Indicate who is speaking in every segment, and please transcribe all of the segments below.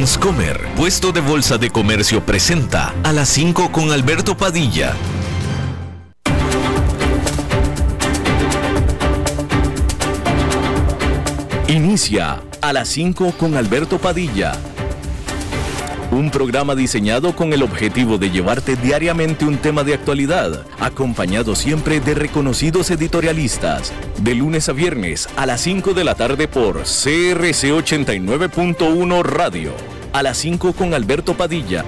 Speaker 1: Transcomer, puesto de bolsa de comercio, presenta A las 5 con Alberto Padilla. Inicia A las 5 con Alberto Padilla. Un programa diseñado con el objetivo de llevarte diariamente un tema de actualidad, acompañado siempre de reconocidos editorialistas, de lunes a viernes a las 5 de la tarde por CRC 89.1 Radio. A las 5 con Alberto Padilla.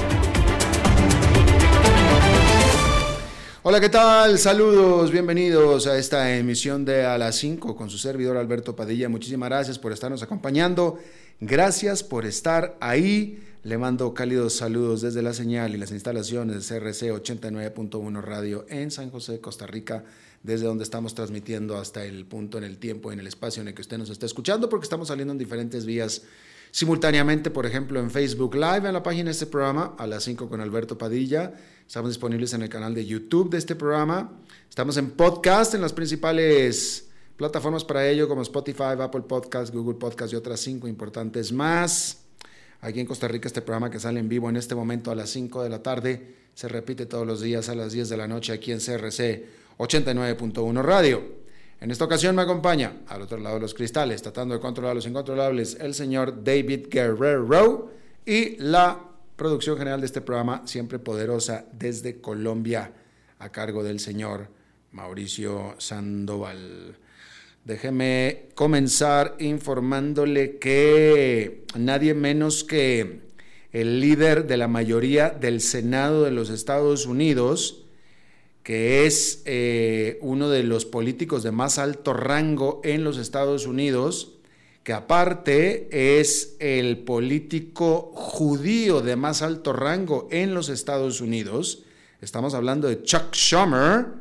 Speaker 2: Hola, ¿qué tal? Saludos, bienvenidos a esta emisión de A las 5 con su servidor Alberto Padilla. Muchísimas gracias por estarnos acompañando. Gracias por estar ahí. Le mando cálidos saludos desde la señal y las instalaciones de CRC 89.1 Radio en San José, Costa Rica, desde donde estamos transmitiendo hasta el punto en el tiempo, en el espacio en el que usted nos está escuchando, porque estamos saliendo en diferentes vías simultáneamente, por ejemplo, en Facebook Live, en la página de este programa, A las 5 con Alberto Padilla. Estamos disponibles en el canal de YouTube de este programa. Estamos en podcast en las principales plataformas para ello, como Spotify, Apple Podcast, Google Podcast y otras 5 importantes más. Aquí en Costa Rica este programa que sale en vivo en este momento a las 5 de la tarde se repite todos los días a las 10 de la noche aquí en CRC 89.1 Radio. En esta ocasión me acompaña al otro lado de los cristales, tratando de controlar los incontrolables, el señor David Guerrero, y la producción general de este programa, siempre poderosa desde Colombia, a cargo del señor Mauricio Sandoval. Déjeme comenzar informándole que nadie menos que el líder de la mayoría del Senado de los Estados Unidos, que es uno de los políticos de más alto rango en los Estados Unidos, que aparte es el político judío de más alto rango en los Estados Unidos, estamos hablando de Chuck Schumer,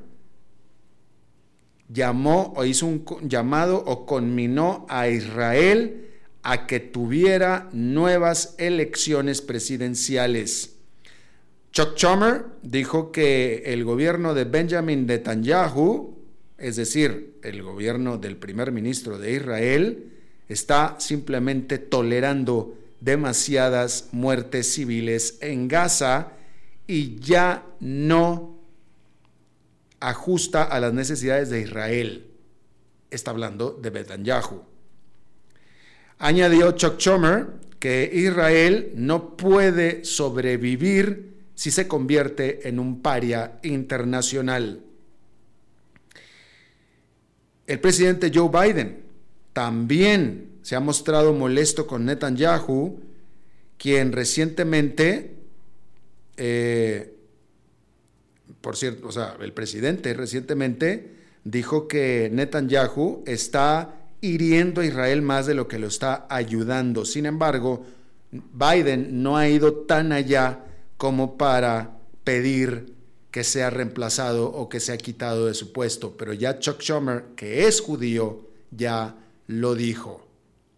Speaker 2: llamó o hizo un llamado o conminó a Israel a que tuviera nuevas elecciones presidenciales. Chuck Schumer dijo que el gobierno de Benjamin Netanyahu, es decir, el gobierno del primer ministro de Israel, está simplemente tolerando demasiadas muertes civiles en Gaza y ya no ajusta a las necesidades de Israel. Está hablando de Netanyahu. Añadió Chuck Schumer que Israel no puede sobrevivir si se convierte en un paria internacional. El presidente Joe Biden también se ha mostrado molesto con Netanyahu, quien recientemente el presidente recientemente dijo que Netanyahu está hiriendo a Israel más de lo que lo está ayudando. Sin embargo, Biden no ha ido tan allá como para pedir que sea reemplazado o que sea quitado de su puesto. Pero ya Chuck Schumer, que es judío, ya lo dijo.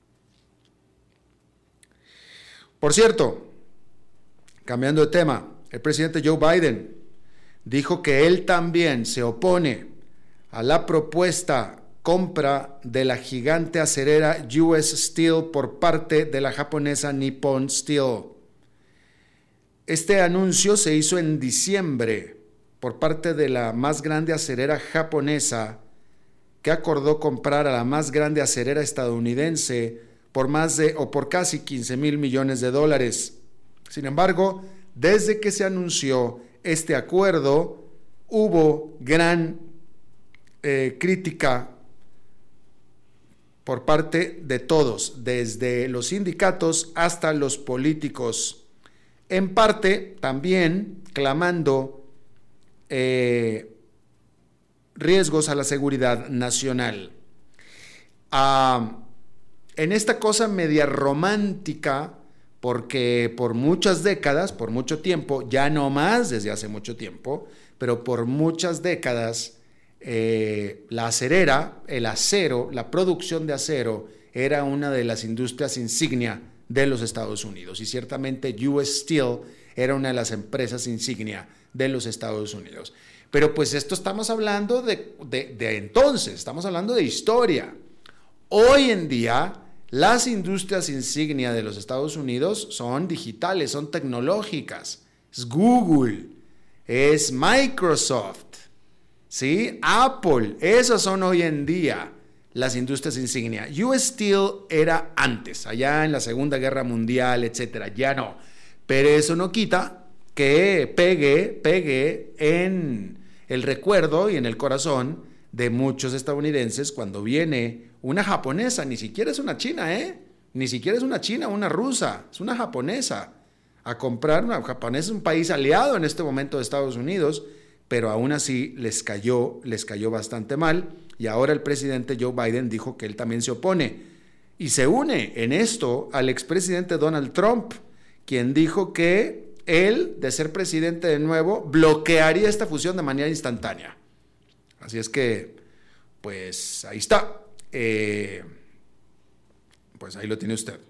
Speaker 2: Por cierto, cambiando de tema, el presidente Joe Biden dijo que él también se opone a la propuesta compra de la gigante acerera US Steel por parte de la japonesa Nippon Steel. Este anuncio se hizo en diciembre por parte de la más grande acerera japonesa, que acordó comprar a la más grande acerera estadounidense por casi 15 mil millones de dólares. Sin embargo, desde que se anunció este acuerdo, hubo gran crítica por parte de todos, desde los sindicatos hasta los políticos, en parte también clamando riesgos a la seguridad nacional. En esta cosa media romántica, porque por muchas décadas, por mucho tiempo, ya no más desde hace mucho tiempo, pero por muchas décadas, la acerera, el acero, la producción de acero era una de las industrias insignia de los Estados Unidos, y ciertamente US Steel era una de las empresas insignia de los Estados Unidos. Pero pues esto estamos hablando de entonces, estamos hablando de historia. Hoy en día Las industrias insignia de los Estados Unidos son digitales, son tecnológicas. Es Google, es Microsoft, ¿sí? Apple, esas son hoy en día las industrias insignia. US Steel era antes, allá en la Segunda Guerra Mundial, etcétera, ya no. Pero eso no quita que pegue en el recuerdo y en el corazón de muchos estadounidenses cuando viene una japonesa, ni siquiera es una china, ni siquiera es una china, una rusa, es una japonesa, a comprar. Una japonesa es un país aliado en este momento de Estados Unidos, pero aún así les cayó bastante mal, y ahora el presidente Joe Biden dijo que él también se opone, y se une en esto al expresidente Donald Trump, quien dijo que él, de ser presidente de nuevo, bloquearía esta fusión de manera instantánea. Así es que, pues ahí está. Pues ahí lo tiene usted.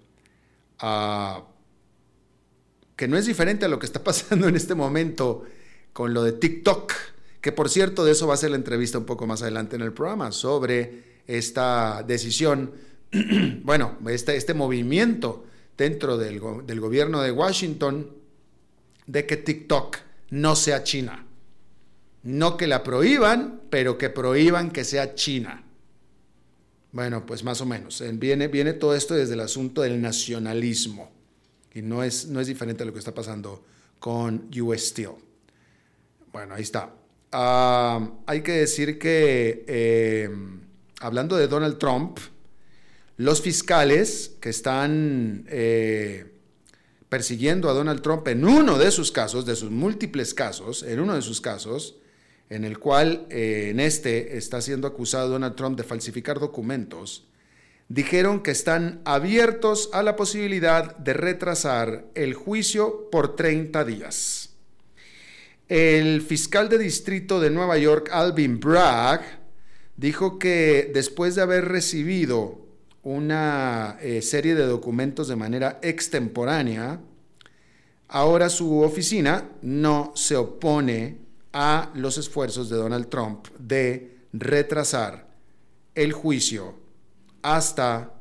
Speaker 2: Que no es diferente a lo que está pasando en este momento con lo de TikTok, que por cierto, de eso va a ser la entrevista un poco más adelante en el programa, sobre esta decisión, bueno, este movimiento dentro del gobierno de Washington de que TikTok no sea China. No que la prohíban, pero que prohíban que sea China. Bueno, pues más o menos. Viene todo esto desde el asunto del nacionalismo. Y no es diferente a lo que está pasando con US Steel. Bueno, ahí está. Hay que decir que, hablando de Donald Trump, los fiscales que están persiguiendo a Donald Trump en uno de sus casos, de sus múltiples casos, en el cual está siendo acusado Donald Trump de falsificar documentos, dijeron que están abiertos a la posibilidad de retrasar el juicio por 30 días. El fiscal de distrito de Nueva York, Alvin Bragg, dijo que después de haber recibido una serie de documentos de manera extemporánea, ahora su oficina no se opone a los esfuerzos de Donald Trump de retrasar el juicio hasta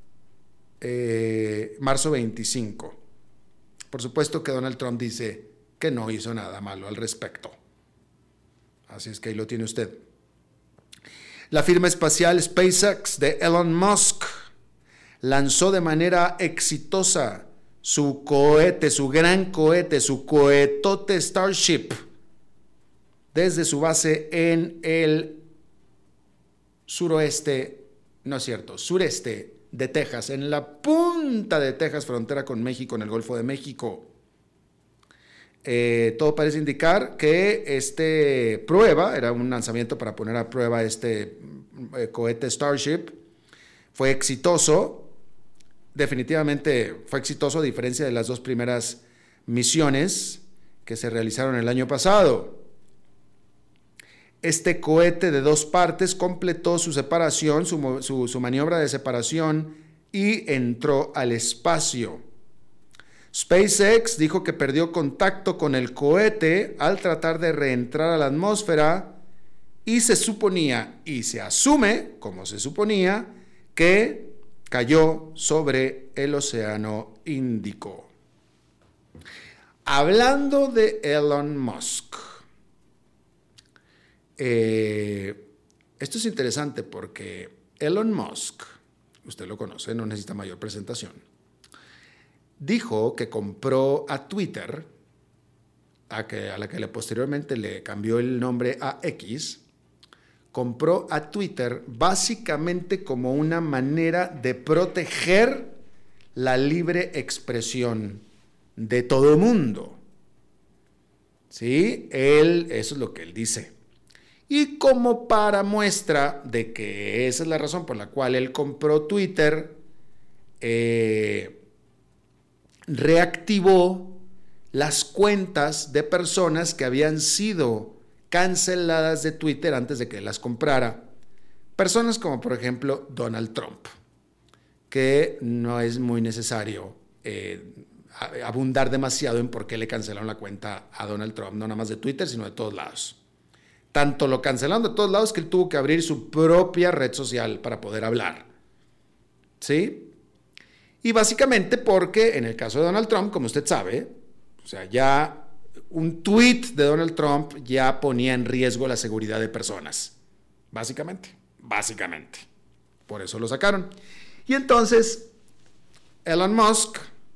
Speaker 2: marzo 25. Por supuesto que Donald Trump dice que no hizo nada malo al respecto. Así es que ahí lo tiene usted. La firma espacial SpaceX de Elon Musk lanzó de manera exitosa su cohete, su gran cohete, su cohetote Starship, desde su base en el sureste de Texas, en la punta de Texas, frontera con México, en el Golfo de México. Todo parece indicar que prueba, era un lanzamiento para poner a prueba cohete Starship, fue exitoso, definitivamente fue exitoso, a diferencia de las dos primeras misiones que se realizaron el año pasado. Este cohete de dos partes completó su separación, su maniobra de separación, y entró al espacio. SpaceX dijo que perdió contacto con el cohete al tratar de reentrar a la atmósfera, y se suponía, y se asume como se suponía, que cayó sobre el Océano Índico. Hablando de Elon Musk, esto es interesante porque Elon Musk, usted lo conoce, no necesita mayor presentación, dijo que compró a Twitter, a la que posteriormente le cambió el nombre a X, compró a Twitter básicamente como una manera de proteger la libre expresión de todo el mundo. ¿Sí? Eso es lo que él dice. Y como para muestra de que esa es la razón por la cual él compró Twitter, reactivó las cuentas de personas que habían sido canceladas de Twitter antes de que las comprara. Personas como, por ejemplo, Donald Trump, que no es muy necesario abundar demasiado en por qué le cancelaron la cuenta a Donald Trump, no nada más de Twitter, sino de todos lados. Tanto lo cancelaron de todos lados que él tuvo que abrir su propia red social para poder hablar. ¿Sí? Y básicamente porque en el caso de Donald Trump, como usted sabe, o sea, ya un tweet de Donald Trump ya ponía en riesgo la seguridad de personas. Básicamente. Por eso lo sacaron. Y entonces, Elon Musk,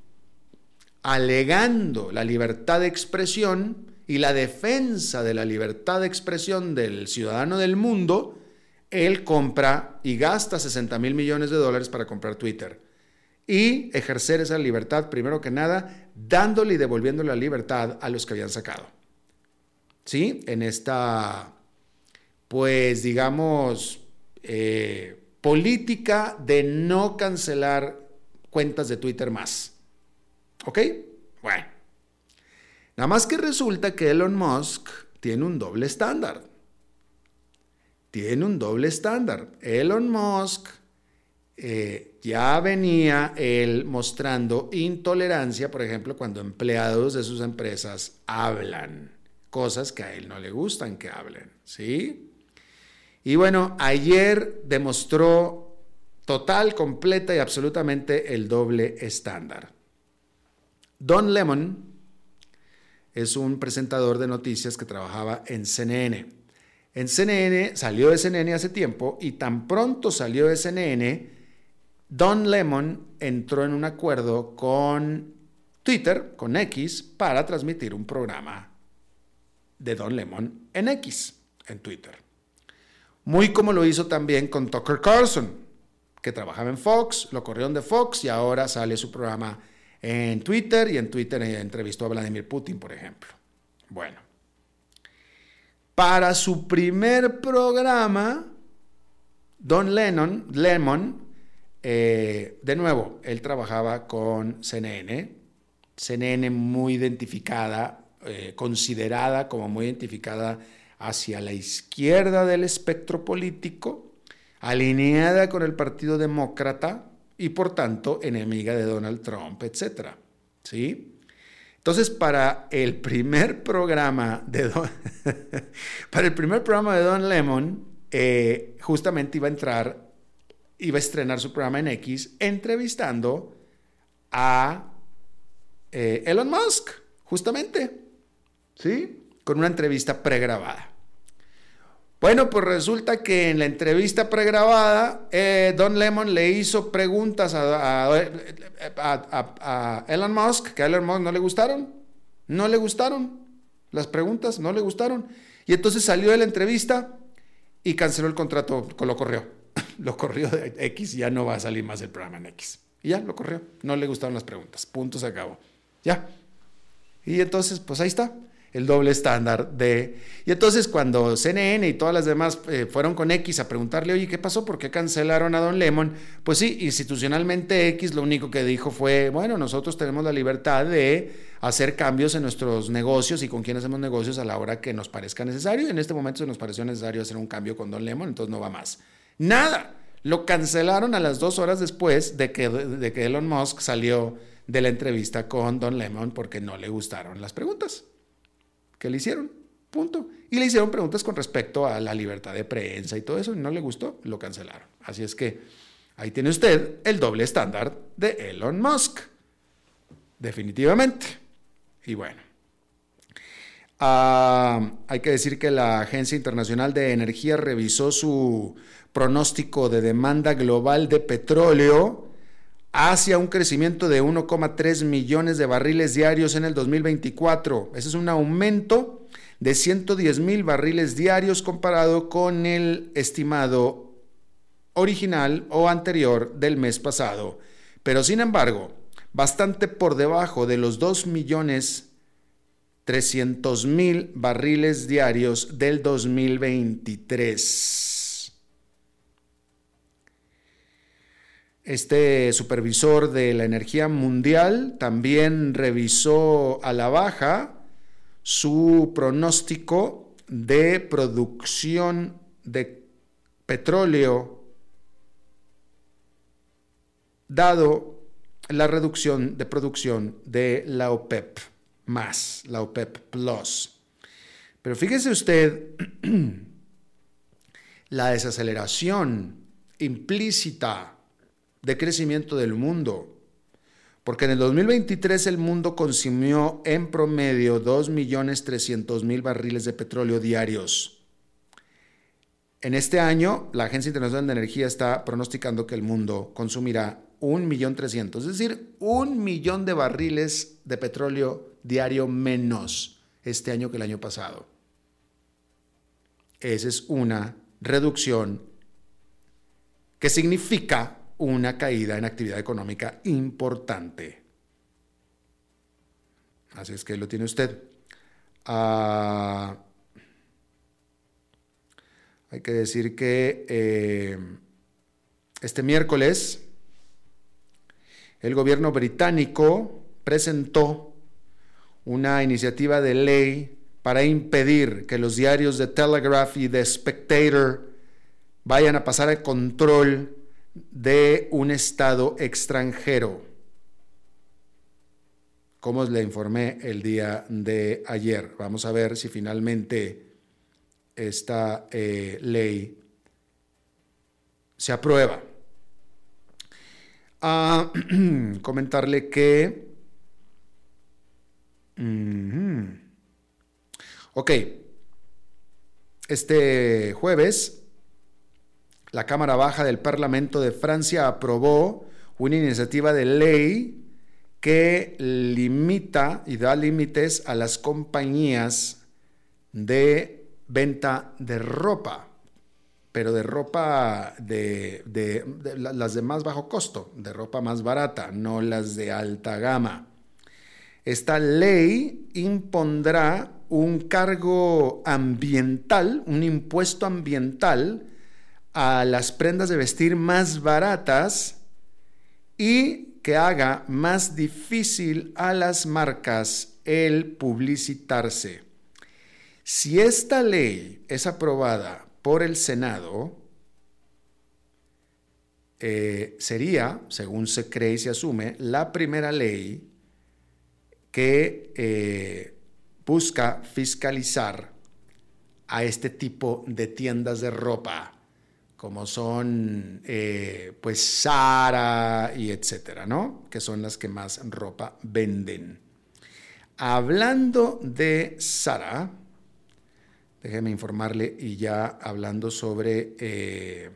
Speaker 2: alegando la libertad de expresión y la defensa de la libertad de expresión del ciudadano del mundo, él compra y gasta $60,000 millones para comprar Twitter y ejercer esa libertad, primero que nada, dándole y devolviéndole la libertad a los que habían sacado. ¿Sí? En esta, pues digamos, política de no cancelar cuentas de Twitter más. ¿Ok? Bueno. Nada más que resulta que Elon Musk tiene un doble estándar. Elon Musk ya venía él mostrando intolerancia, por ejemplo, cuando empleados de sus empresas hablan cosas que a él no le gustan que hablen, ¿sí? Y bueno, ayer demostró total, completa y absolutamente el doble estándar. Don Lemon es un presentador de noticias que trabajaba en CNN. Salió de CNN hace tiempo y tan pronto salió de CNN, Don Lemon entró en un acuerdo con Twitter, con X, para transmitir un programa de Don Lemon en X, en Twitter. Muy como lo hizo también con Tucker Carlson, que trabajaba en Fox, lo corrieron de Fox y ahora sale su programa en Twitter, y en Twitter entrevistó a Vladimir Putin, por ejemplo. Bueno, para su primer programa, Don Lemon, de nuevo, él trabajaba con CNN muy identificada, considerada como muy identificada hacia la izquierda del espectro político, alineada con el Partido Demócrata y por tanto enemiga de Donald Trump, etc. ¿Sí? Entonces, para el primer programa de Don Lemon, justamente iba a estrenar su programa en X, entrevistando a Elon Musk, justamente, ¿sí? Con una entrevista pregrabada. Bueno, pues resulta que en la entrevista pregrabada, Don Lemon le hizo preguntas a Elon Musk, que a Elon Musk no le gustaron las preguntas, no le gustaron. Y entonces salió de la entrevista y canceló el contrato, lo corrió de X, y ya no va a salir más el programa en X. Y ya, lo corrió, no le gustaron las preguntas, punto, se acabó. Ya. Y entonces, pues ahí está. El doble estándar Y entonces cuando CNN y todas las demás fueron con X a preguntarle, oye, ¿qué pasó? ¿Por qué cancelaron a Don Lemon? Pues sí, institucionalmente X lo único que dijo fue, bueno, nosotros tenemos la libertad de hacer cambios en nuestros negocios y con quién hacemos negocios a la hora que nos parezca necesario. Y en este momento se nos pareció necesario hacer un cambio con Don Lemon, entonces no va más. Nada, lo cancelaron a las 2 horas después de que Elon Musk salió de la entrevista con Don Lemon porque no le gustaron las preguntas que le hicieron, punto. Y le hicieron preguntas con respecto a la libertad de prensa y todo eso, y no le gustó, lo cancelaron. Así es que ahí tiene usted el doble estándar de Elon Musk, definitivamente. Y bueno, hay que decir que la Agencia Internacional de Energía revisó su pronóstico de demanda global de petróleo hacia un crecimiento de 1,3 millones de barriles diarios en el 2024. Ese es un aumento de 110,000 barriles diarios comparado con el estimado original o anterior del mes pasado, pero sin embargo, bastante por debajo de los 2,300,000 barriles diarios del 2023. Este supervisor de la energía mundial también revisó a la baja su pronóstico de producción de petróleo, dado la reducción de producción de la OPEP+, la OPEP+. Pero fíjese usted la desaceleración implícita de crecimiento del mundo porque en el 2023 el mundo consumió en promedio 2.300.000 barriles de petróleo diarios. En este año, la Agencia Internacional de Energía está pronosticando que el mundo consumirá 1.300.000, es decir, 1.000.000 de barriles de petróleo diario menos este año que el año pasado. Esa es una reducción que significa una caída en actividad económica importante. Así es que lo tiene usted. Hay que decir que este miércoles el gobierno británico presentó una iniciativa de ley para impedir que los diarios The Telegraph y The Spectator vayan a pasar al control de un estado extranjero, como le informé el día de ayer. Vamos a ver si finalmente esta ley se aprueba. Comentarle que este jueves la Cámara Baja del Parlamento de Francia aprobó una iniciativa de ley que limita y da límites a las compañías de venta de ropa, pero de ropa de las de más bajo costo, de ropa más barata, no las de alta gama. Esta ley impondrá un cargo ambiental, un impuesto ambiental a las prendas de vestir más baratas y que haga más difícil a las marcas el publicitarse. Si esta ley es aprobada por el Senado, sería, según se cree y se asume, la primera ley que busca fiscalizar a este tipo de tiendas de ropa, como son pues Zara y etcétera, ¿no? Que son las que más ropa venden. Hablando de Zara, déjeme informarle, y ya hablando sobre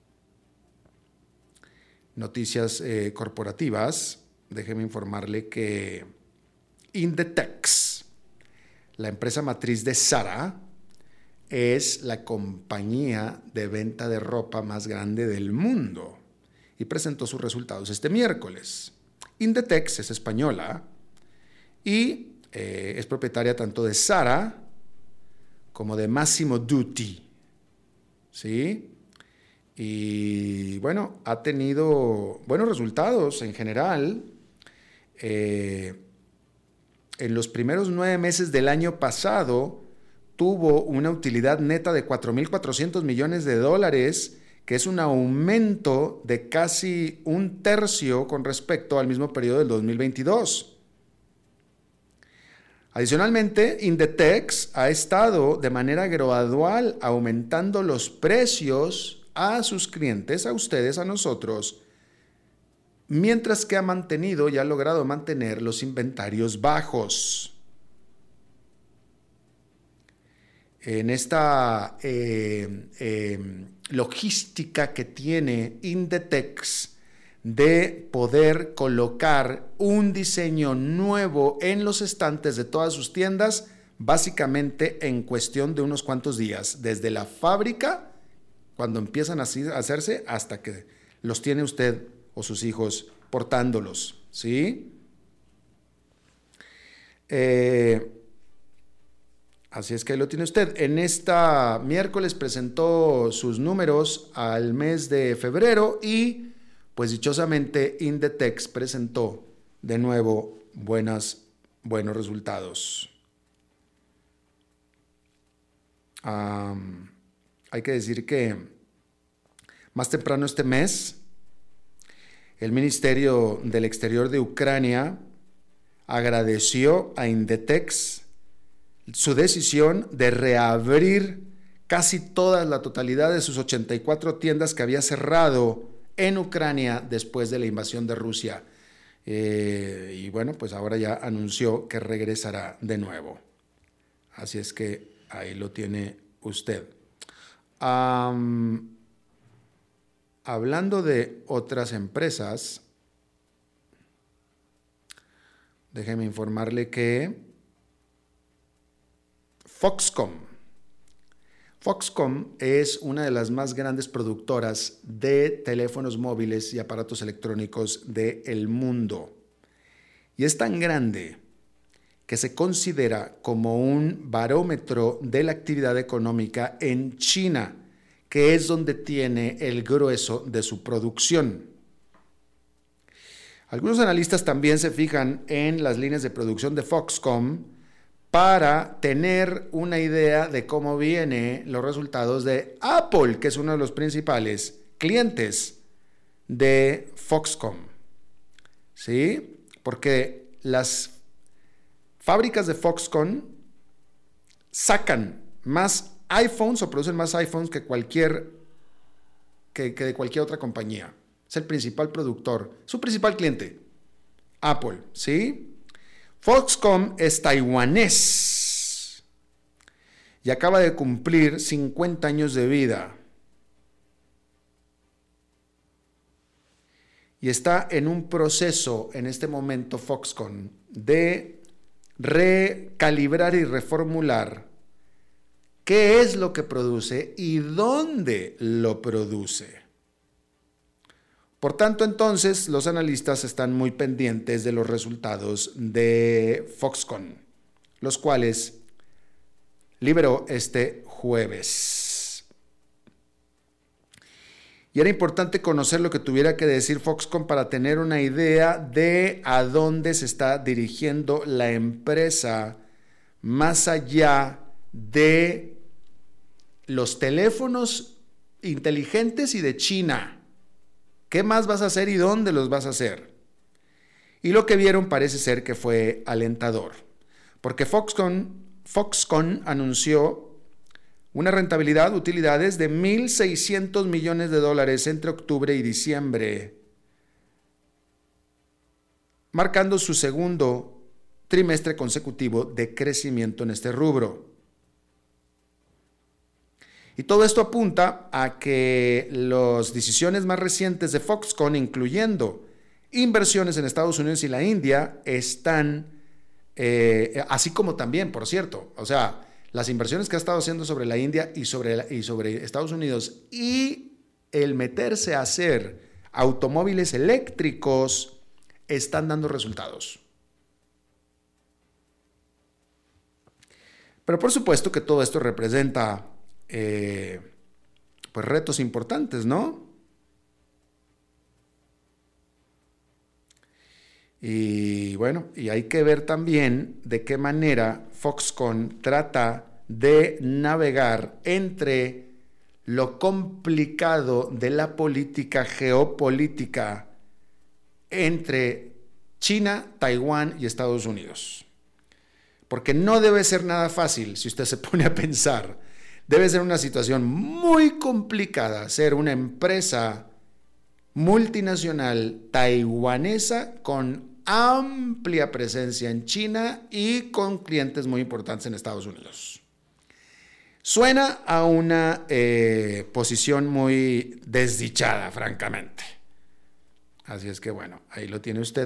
Speaker 2: noticias corporativas, déjeme informarle que Inditex, la empresa matriz de Zara, es la compañía de venta de ropa más grande del mundo y presentó sus resultados este miércoles. Inditex es española y es propietaria tanto de Zara como de Massimo Dutti, ¿sí? Y bueno, ha tenido buenos resultados en general. En los primeros 9 meses del año pasado tuvo una utilidad neta de $4.400 millones, que es un aumento de casi 1/3 con respecto al mismo periodo del 2022. Adicionalmente, Inditex ha estado de manera gradual aumentando los precios a sus clientes, a ustedes, a nosotros, mientras que ha mantenido y ha logrado mantener los inventarios bajos. En esta logística que tiene Inditex de poder colocar un diseño nuevo en los estantes de todas sus tiendas, básicamente en cuestión de unos cuantos días, desde la fábrica, cuando empiezan a hacerse, hasta que los tiene usted o sus hijos portándolos, ¿sí? Así es que lo tiene usted. En esta miércoles presentó sus números al mes de febrero y pues dichosamente Inditex presentó de nuevo buenos resultados. Hay que decir que más temprano este mes, el Ministerio del Exterior de Ucrania agradeció a Inditex su decisión de reabrir casi la totalidad de sus 84 tiendas que había cerrado en Ucrania después de la invasión de Rusia. Y bueno, pues ahora ya anunció que regresará de nuevo. Así es que ahí lo tiene usted. Hablando de otras empresas, déjeme informarle que Foxconn es una de las más grandes productoras de teléfonos móviles y aparatos electrónicos del mundo. Y es tan grande que se considera como un barómetro de la actividad económica en China, que es donde tiene el grueso de su producción. Algunos analistas también se fijan en las líneas de producción de Foxconn para tener una idea de cómo vienen los resultados de Apple, que es uno de los principales clientes de Foxconn. ¿Sí? Porque las fábricas de Foxconn sacan más iPhones o producen más iPhones que de cualquier otra compañía. Es el principal productor, su principal cliente, Apple, ¿sí? Foxconn es taiwanés y acaba de cumplir 50 años de vida. Y está en un proceso en este momento Foxconn de recalibrar y reformular qué es lo que produce y dónde lo produce. Por tanto, entonces, los analistas están muy pendientes de los resultados de Foxconn, los cuales liberó este jueves. Y era importante conocer lo que tuviera que decir Foxconn para tener una idea de a dónde se está dirigiendo la empresa más allá de los teléfonos inteligentes y de China. ¿Qué más vas a hacer y dónde los vas a hacer? Y lo que vieron parece ser que fue alentador, porque Foxconn anunció una rentabilidad de utilidades de $1,600 millones entre octubre y diciembre, marcando su segundo trimestre consecutivo de crecimiento en este rubro. Y todo esto apunta a que las decisiones más recientes de Foxconn, incluyendo inversiones en Estados Unidos y la India, están, así como también, por cierto, o sea, las inversiones que ha estado haciendo sobre la India y sobre Estados Unidos y el meterse a hacer automóviles eléctricos están dando resultados. Pero por supuesto que todo esto representa pues retos importantes, ¿no? Y bueno, y hay que ver también de qué manera Foxconn trata de navegar entre lo complicado de la política geopolítica entre China, Taiwán y Estados Unidos. Porque no debe ser nada fácil si usted se pone a pensar. Debe ser una situación muy complicada ser una empresa multinacional taiwanesa con amplia presencia en China y con clientes muy importantes en Estados Unidos. Suena a una posición muy desdichada, francamente. Así es que bueno, ahí lo tiene usted.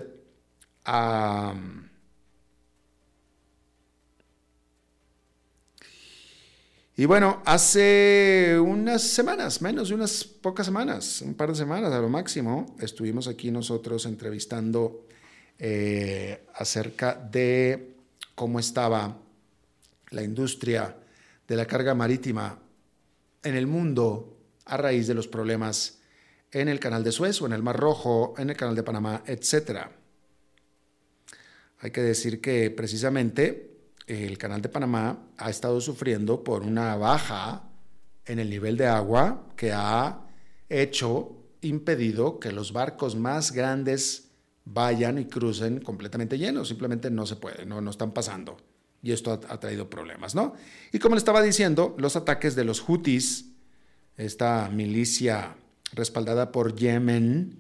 Speaker 2: Y bueno, hace unas semanas, menos de unas pocas semanas, un par de semanas a lo máximo, estuvimos aquí nosotros entrevistando acerca de cómo estaba la industria de la carga marítima en el mundo a raíz de los problemas en el Canal de Suez o en el Mar Rojo, en el Canal de Panamá, etc. Hay que decir que precisamente el Canal de Panamá ha estado sufriendo por una baja en el nivel de agua que ha impedido que los barcos más grandes vayan y crucen completamente llenos. Simplemente no se puede, no están pasando. Y esto ha traído problemas, ¿no? Y como le estaba diciendo, los ataques de los Houthis, esta milicia respaldada por Yemen,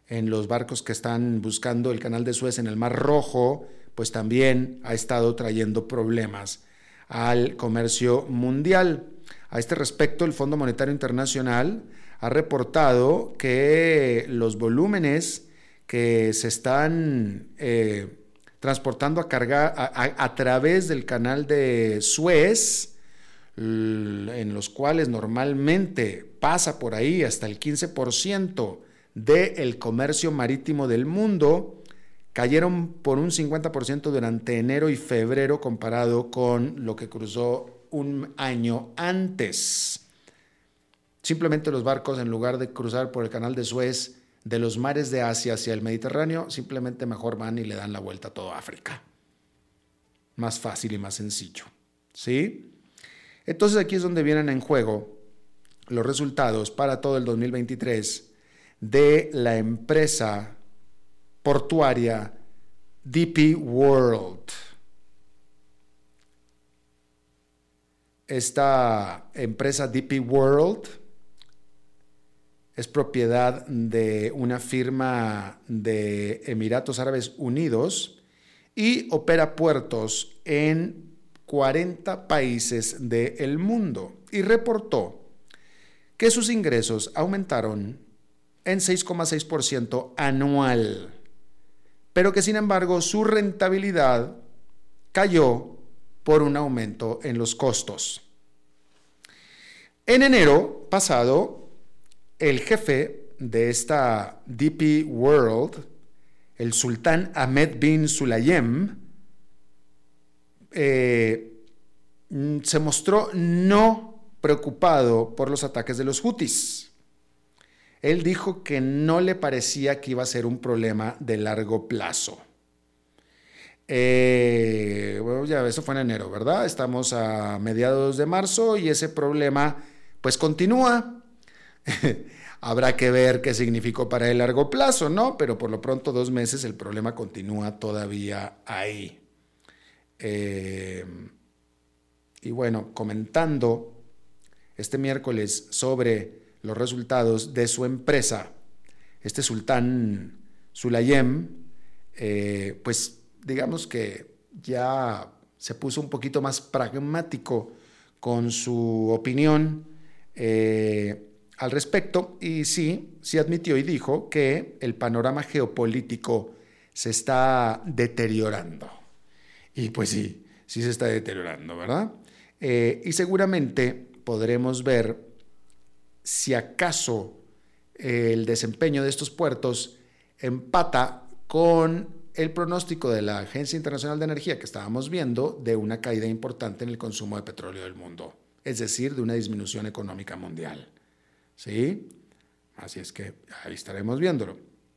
Speaker 2: en los barcos que están buscando el canal de Suez en el Mar Rojo, pues también ha estado trayendo problemas al comercio mundial. A este respecto, el Fondo Monetario Internacional ha reportado que los volúmenes que se están transportando a través del canal de Suez, en los cuales normalmente pasa por ahí hasta el 15% del comercio marítimo del mundo, cayeron por un 50% durante enero y febrero comparado con lo que cruzó un año antes. Simplemente los barcos, en lugar de cruzar por el canal de Suez de los mares de Asia hacia el Mediterráneo, simplemente mejor van y le dan la vuelta a toda África. Más fácil y más sencillo, ¿sí? Entonces aquí es donde vienen en juego los resultados para todo el 2023 de la empresa portuaria DP World. Esta empresa DP World es propiedad de una firma de Emiratos Árabes Unidos y opera puertos en 40 países del mundo, y reportó que sus ingresos aumentaron en 6,6% anual, pero que sin embargo su rentabilidad cayó por un aumento en los costos. En enero pasado, el jefe de esta DP World, el sultán Ahmed bin Sulayem, se mostró no preocupado por los ataques de los Hutis. Él dijo que no le parecía que iba a ser un problema de largo plazo. Bueno, ya eso fue en enero, ¿verdad? Estamos a mediados de marzo y ese problema pues continúa. Habrá que ver qué significó para el largo plazo, ¿no? Pero por lo pronto 2 meses el problema continúa todavía ahí. Y bueno, comentando este miércoles sobre los resultados de su empresa, este sultán Sulayem, pues digamos que ya se puso un poquito más pragmático con su opinión al respecto, y sí admitió y dijo que el panorama geopolítico se está deteriorando. Y pues sí se está deteriorando, ¿verdad? Y seguramente podremos ver si acaso el desempeño de estos puertos empata con el pronóstico de la Agencia Internacional de Energía que estábamos viendo de una caída importante en el consumo de petróleo del mundo, es decir, de una disminución económica mundial. ¿Sí? Así es que ahí estaremos viéndolo.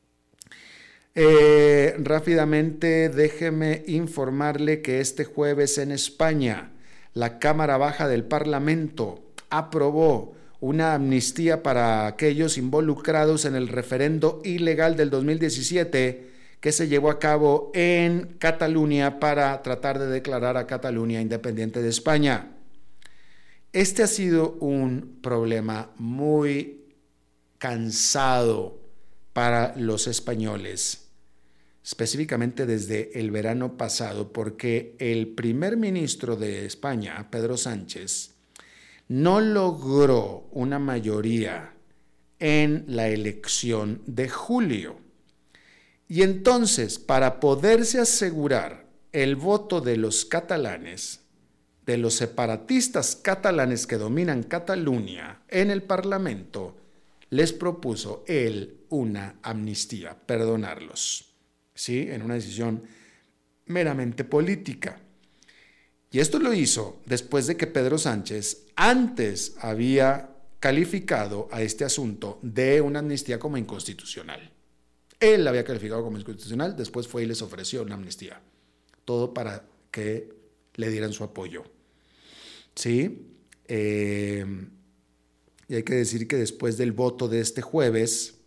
Speaker 2: Rápidamente déjeme informarle que este jueves en España la Cámara Baja del Parlamento aprobó una amnistía para aquellos involucrados en el referendo ilegal del 2017 que se llevó a cabo en Cataluña para tratar de declarar a Cataluña independiente de España. Este ha sido un problema muy cansado para los españoles, específicamente desde el verano pasado, porque el primer ministro de España, Pedro Sánchez, no logró una mayoría en la elección de julio. Y entonces, para poderse asegurar el voto de los catalanes, de los separatistas catalanes que dominan Cataluña en el Parlamento, les propuso él una amnistía, perdonarlos, ¿sí? En una decisión meramente política. Y esto lo hizo después de que Pedro Sánchez antes había calificado a este asunto de una amnistía como inconstitucional. Él la había calificado como inconstitucional, después fue y les ofreció una amnistía. Todo para que le dieran su apoyo. ¿Sí? Y hay que decir que después del voto de este jueves,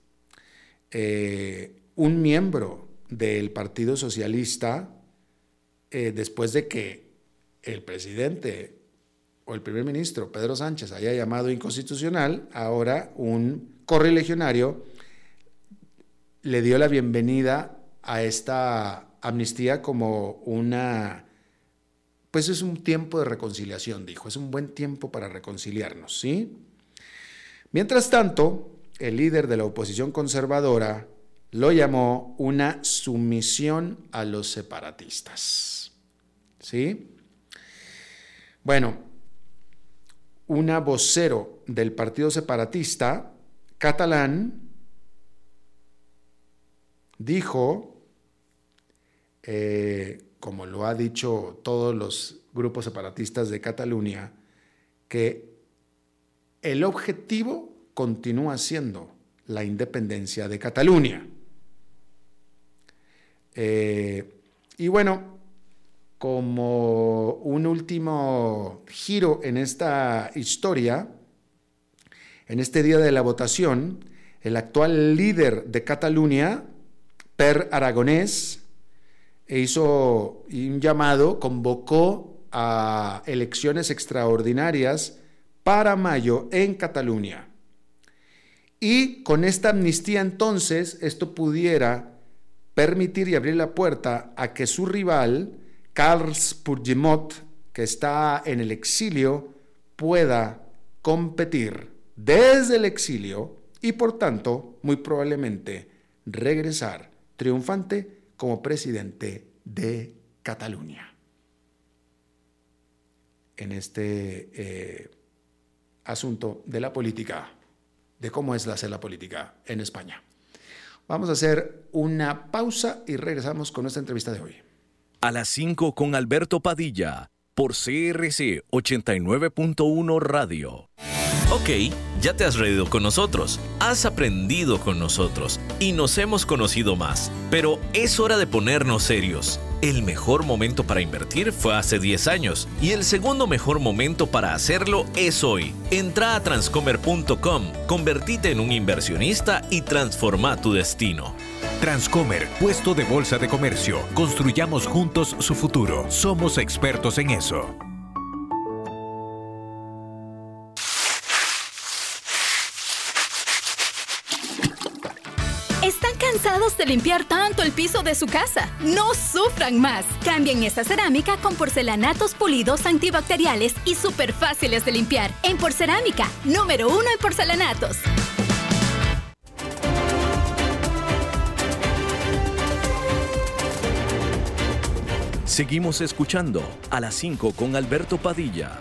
Speaker 2: un miembro del Partido Socialista, después de que el presidente o el primer ministro, Pedro Sánchez, haya llamado inconstitucional, ahora un correligionario le dio la bienvenida a esta amnistía como pues es un tiempo de reconciliación, dijo, es un buen tiempo para reconciliarnos, ¿sí? Mientras tanto, el líder de la oposición conservadora lo llamó una sumisión a los separatistas, ¿sí? Bueno, una vocero del partido separatista catalán dijo, como lo ha dicho todos los grupos separatistas de Cataluña, que el objetivo continúa siendo la independencia de Cataluña. Y bueno, como un último giro en esta historia, en este día de la votación, el actual líder de Cataluña, Per Aragonés, hizo un llamado, convocó a elecciones extraordinarias para mayo en Cataluña. Y con esta amnistía entonces, esto pudiera permitir y abrir la puerta a que su rival, Carles Puigdemont, que está en el exilio, pueda competir desde el exilio y por tanto, muy probablemente, regresar triunfante como presidente de Cataluña. En este asunto de la política, de cómo es hacer la política en España. Vamos a hacer una pausa y regresamos con nuestra entrevista de hoy.
Speaker 1: A las 5 con Alberto Padilla, por CRC 89.1 Radio.
Speaker 3: Ok, ya te has reído con nosotros, has aprendido con nosotros y nos hemos conocido más. Pero es hora de ponernos serios. El mejor momento para invertir fue hace 10 años y el segundo mejor momento para hacerlo es hoy. Entra a transcomer.com, convertite en un inversionista y transforma tu destino.
Speaker 4: Transcomer, puesto de bolsa de comercio. Construyamos juntos su futuro. Somos expertos en eso.
Speaker 5: ¿Están cansados de limpiar tanto el piso de su casa? ¡No sufran más! Cambien esta cerámica con porcelanatos pulidos antibacteriales y súper fáciles de limpiar. En Porcerámica, número 1 en porcelanatos.
Speaker 1: Seguimos escuchando a las 5 con Alberto Padilla.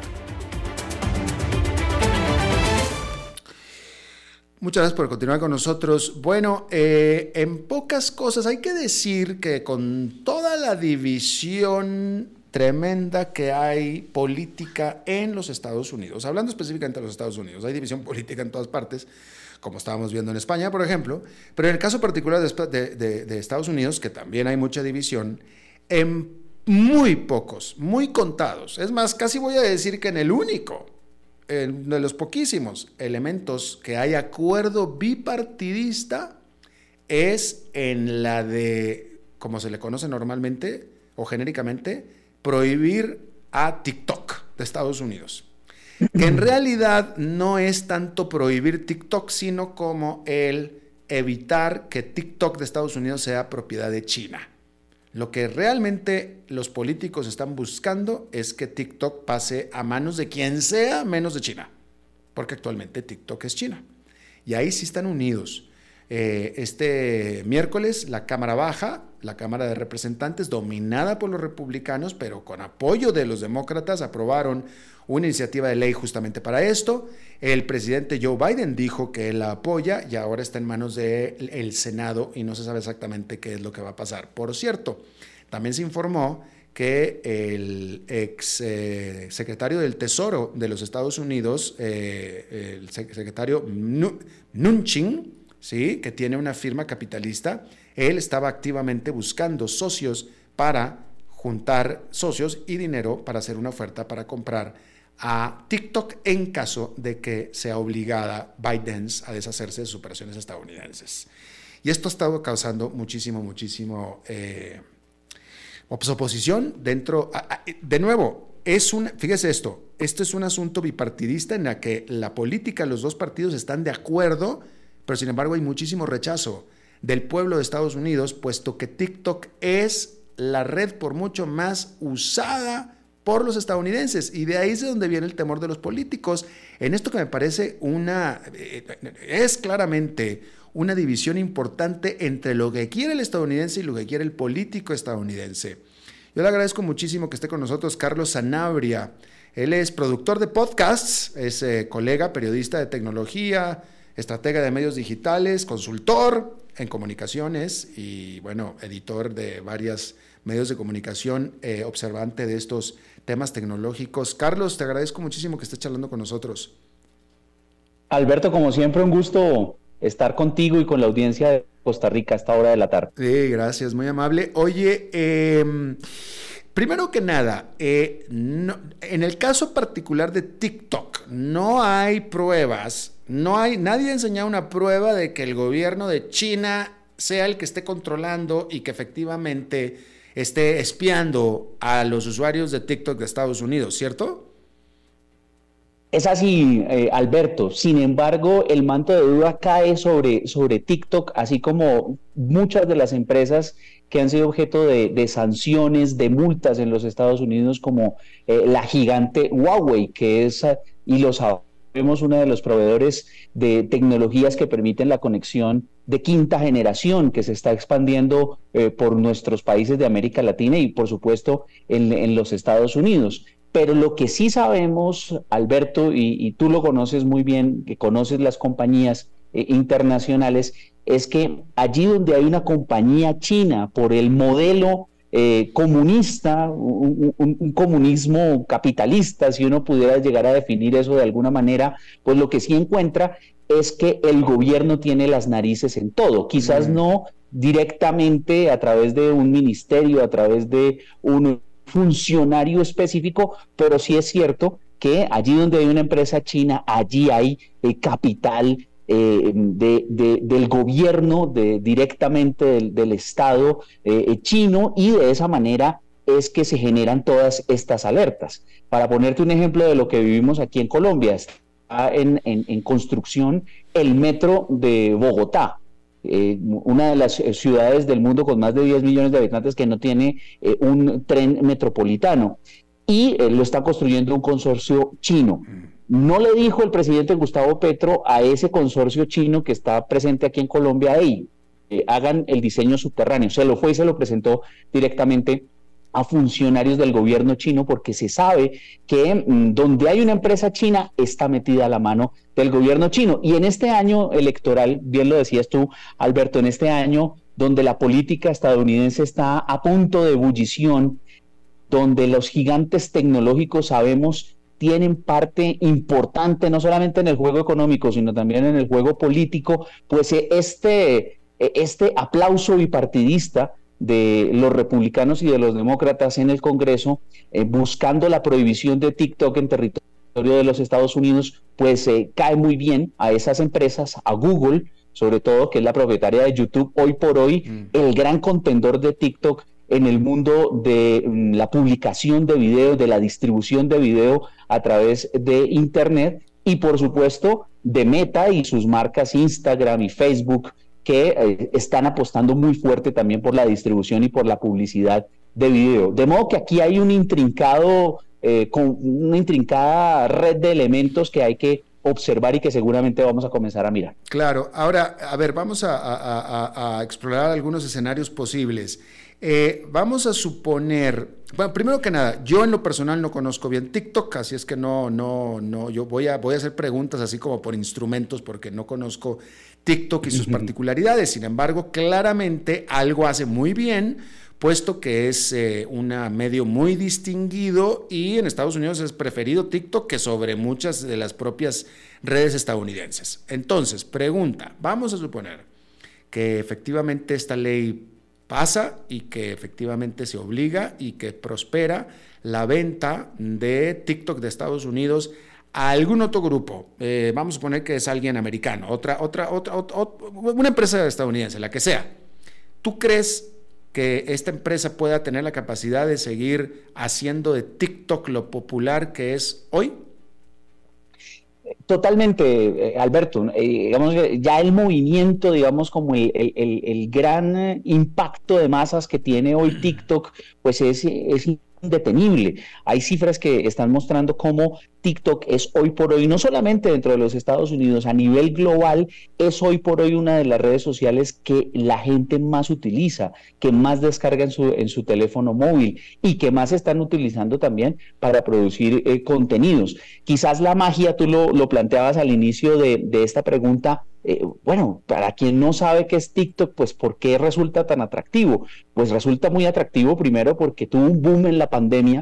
Speaker 2: Muchas gracias por continuar con nosotros. Bueno, en pocas cosas hay que decir que con toda la división tremenda que hay política en los Estados Unidos, hablando específicamente de los Estados Unidos, hay división política en todas partes, como estábamos viendo en España, por ejemplo, pero en el caso particular de Estados Unidos, que también hay mucha división, en muy pocos, muy contados, es más, casi voy a decir que en el único, de los poquísimos elementos que hay acuerdo bipartidista es en la de, como se le conoce normalmente o genéricamente, prohibir a TikTok de Estados Unidos. Que en realidad no es tanto prohibir TikTok, sino como el evitar que TikTok de Estados Unidos sea propiedad de China. Lo que realmente los políticos están buscando es que TikTok pase a manos de quien sea menos de China, porque actualmente TikTok es China. Y ahí sí están unidos. Este miércoles la Cámara Baja, la Cámara de Representantes, dominada por los republicanos, pero con apoyo de los demócratas, aprobaron una iniciativa de ley justamente para esto. El presidente Joe Biden dijo que él la apoya y ahora está en manos del Senado y no se sabe exactamente qué es lo que va a pasar. Por cierto, también se informó que el ex secretario del Tesoro de los Estados Unidos, el secretario Mnuchin, ¿sí?, que tiene una firma capitalista, él estaba activamente buscando socios para juntar socios y dinero para hacer una oferta para comprar a TikTok en caso de que sea obligada ByteDance a deshacerse de sus operaciones estadounidenses. Y esto ha estado causando muchísimo oposición dentro. De nuevo, fíjese esto es un asunto bipartidista en la que la política, los dos partidos están de acuerdo, pero sin embargo hay muchísimo rechazo. del pueblo de Estados Unidos, puesto que TikTok es la red por mucho más usada por los estadounidenses, y de ahí es de donde viene el temor de los políticos en esto que me parece es claramente una división importante entre lo que quiere el estadounidense y lo que quiere el político estadounidense. Yo le agradezco muchísimo que esté con nosotros Carlos Sanabria. Él es productor de podcasts, es colega, periodista de tecnología, estratega de medios digitales, consultor en comunicaciones y, bueno, editor de varios medios de comunicación, observante de estos temas tecnológicos. Carlos, te agradezco muchísimo que estés charlando con nosotros.
Speaker 6: Alberto, como siempre, un gusto estar contigo y con la audiencia de Costa Rica a esta hora de la tarde.
Speaker 2: Sí, gracias, muy amable. Oye, primero que nada, en el caso particular de TikTok, no hay pruebas, nadie ha enseñado una prueba de que el gobierno de China sea el que esté controlando y que efectivamente esté espiando a los usuarios de TikTok de Estados Unidos, ¿cierto?
Speaker 6: Es así, Alberto. Sin embargo, el manto de duda cae sobre TikTok, así como muchas de las empresas que han sido objeto de sanciones, de multas en los Estados Unidos, como la gigante Huawei, que es, y lo sabemos, uno de los proveedores de tecnologías que permiten la conexión de quinta generación, que se está expandiendo por nuestros países de América Latina y, por supuesto, en los Estados Unidos. Pero lo que sí sabemos, Alberto, y tú lo conoces muy bien, que conoces las compañías internacionales, es que allí donde hay una compañía china por el modelo comunista, un comunismo capitalista, si uno pudiera llegar a definir eso de alguna manera, pues lo que sí encuentra es que el gobierno tiene las narices en todo, quizás no directamente a través de un ministerio, a través de un funcionario específico, pero sí es cierto que allí donde hay una empresa china, allí hay capital del gobierno, directamente del Estado chino, y de esa manera es que se generan todas estas alertas. Para ponerte un ejemplo de lo que vivimos aquí en Colombia, está en construcción el metro de Bogotá, una de las ciudades del mundo con más de 10 millones de habitantes que no tiene un tren metropolitano, y lo está construyendo un consorcio chino. No le dijo el presidente Gustavo Petro a ese consorcio chino que está presente aquí en Colombia, hagan el diseño subterráneo. Se lo fue y se lo presentó directamente a funcionarios del gobierno chino, porque se sabe que donde hay una empresa china está metida la mano del gobierno chino. Y en este año electoral, bien lo decías tú, Alberto, en este año donde la política estadounidense está a punto de ebullición, donde los gigantes tecnológicos, sabemos, tienen parte importante no solamente en el juego económico, sino también en el juego político, pues este aplauso bipartidista de los republicanos y de los demócratas en el Congreso, buscando la prohibición de TikTok en territorio de los Estados Unidos, pues cae muy bien a esas empresas, a Google, sobre todo, que es la propietaria de YouTube, hoy por hoy, el gran contendor de TikTok en el mundo de la publicación de video, de la distribución de video a través de Internet, y por supuesto de Meta y sus marcas Instagram y Facebook, que están apostando muy fuerte también por la distribución y por la publicidad de video. De modo que aquí hay una intrincada red de elementos que hay que observar y que seguramente vamos a comenzar a mirar.
Speaker 2: Claro. Ahora, a ver, vamos a explorar algunos escenarios posibles. Vamos a suponer, bueno, primero que nada, yo en lo personal no conozco bien TikTok, así es que no, yo voy a hacer preguntas así como por instrumentos, porque no conozco TikTok y sus particularidades. Sin embargo, claramente algo hace muy bien, puesto que es un medio muy distinguido, y en Estados Unidos es preferido TikTok que sobre muchas de las propias redes estadounidenses. Entonces, pregunta, vamos a suponer que efectivamente esta ley pasa y que efectivamente se obliga y que prospera la venta de TikTok de Estados Unidos a algún otro grupo. Vamos a suponer que es alguien americano, una empresa estadounidense, la que sea. ¿Tú crees que esta empresa pueda tener la capacidad de seguir haciendo de TikTok lo popular que es hoy?
Speaker 6: Totalmente, Alberto. Digamos que ya el movimiento, digamos, como el gran impacto de masas que tiene hoy TikTok, pues es indetenible. Hay cifras que están mostrando cómo TikTok es hoy por hoy, no solamente dentro de los Estados Unidos, a nivel global, es hoy por hoy una de las redes sociales que la gente más utiliza, que más descarga en su teléfono móvil y que más están utilizando también para producir contenidos. Quizás la magia, tú lo planteabas al inicio de esta pregunta. Bueno, para quien no sabe qué es TikTok, pues ¿por qué resulta tan atractivo? Pues resulta muy atractivo primero porque tuvo un boom en la pandemia,